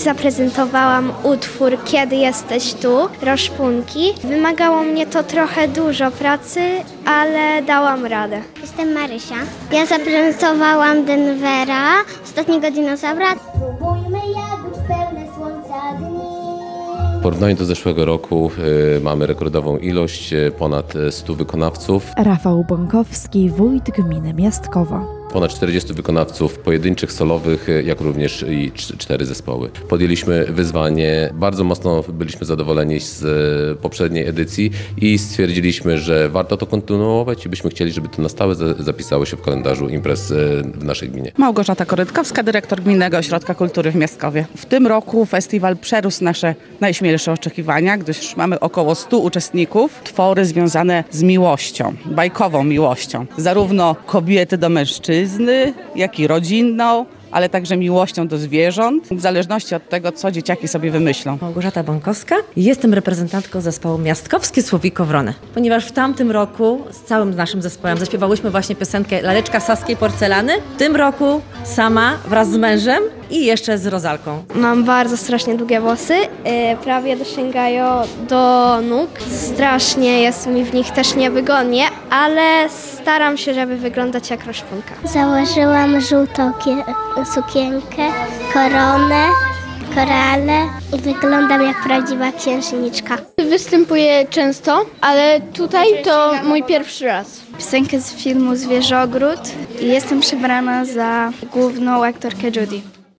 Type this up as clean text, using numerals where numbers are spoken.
zaprezentowałam utwór Kiedy jesteś tu, Roszpunki. Wymagało mnie to trochę dużo pracy, ale dałam radę. Jestem Marysia. Ja zaprezentowałam Denvera, ostatniego dinozaura. Spróbujmy jagódź pełne słońca dni. W porównaniu do zeszłego roku mamy rekordową ilość, ponad 100 wykonawców. Rafał Bąkowski, wójt gminy Miastkowo. Ponad 40 wykonawców pojedynczych, solowych, jak również i 4 zespoły. Podjęliśmy wyzwanie, bardzo mocno byliśmy zadowoleni z poprzedniej edycji i stwierdziliśmy, że warto to kontynuować i byśmy chcieli, żeby to na stałe zapisało się w kalendarzu imprez w naszej gminie. Małgorzata Korytkowska, dyrektor Gminnego Ośrodka Kultury w Miastkowie. W tym roku festiwal przerósł nasze najśmielsze oczekiwania, gdyż mamy około 100 uczestników. Twory związane z miłością, bajkową miłością. Zarówno kobiety do mężczyzny, jak i rodzinną, ale także miłością do zwierząt, w zależności od tego, co dzieciaki sobie wymyślą. Małgorzata Bąkowska. Jestem reprezentantką zespołu Miastkowskie Słowiko Wrony, ponieważ w tamtym roku z całym naszym zespołem zaśpiewałyśmy właśnie piosenkę Laleczka Saskiej Porcelany. W tym roku sama wraz z mężem i jeszcze z Rozalką. Mam bardzo strasznie długie włosy, prawie dosięgają do nóg. Strasznie jest mi w nich też niewygodnie, ale staram się, żeby wyglądać jak Roszpunka. Założyłam żółtą sukienkę, koronę, korale i wyglądam jak prawdziwa księżniczka. Występuję często, ale tutaj to mój pierwszy raz. Piosenkę z filmu Zwierzogród i jestem przebrana za główną aktorkę Judy.